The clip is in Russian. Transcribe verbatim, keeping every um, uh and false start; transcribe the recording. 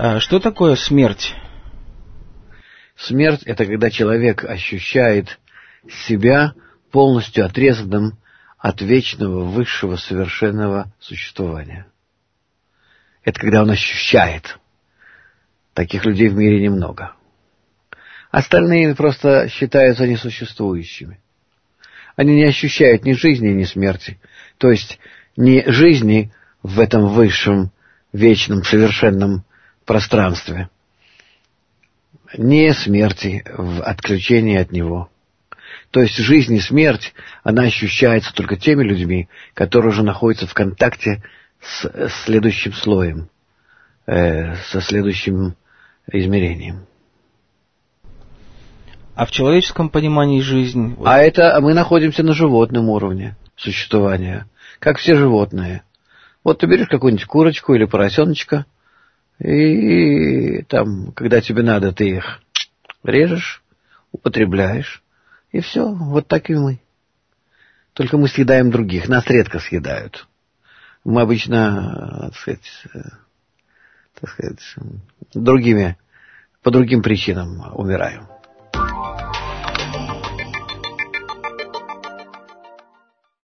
А что такое смерть? Смерть — это когда человек ощущает себя полностью отрезанным от вечного, высшего, совершенного существования. Это когда он ощущает. Таких людей в мире немного. Остальные просто считаются несуществующими. Они не ощущают ни жизни, ни смерти. То есть ни жизни в этом высшем, вечном, совершенном пространстве, ни смерти в отключении от него. То есть жизнь и смерть, она ощущается только теми людьми, которые уже находятся в контакте с следующим слоем, э, со следующим измерением. А в человеческом понимании жизнь... А это мы находимся на животном уровне существования, как все животные. Вот ты берешь какую-нибудь курочку или поросеночка, и там, когда тебе надо, ты их режешь, употребляешь, и все. Вот так и мы. Только мы съедаем других, нас редко съедают. Мы обычно, так сказать, так сказать, другими, по другим причинам умираем.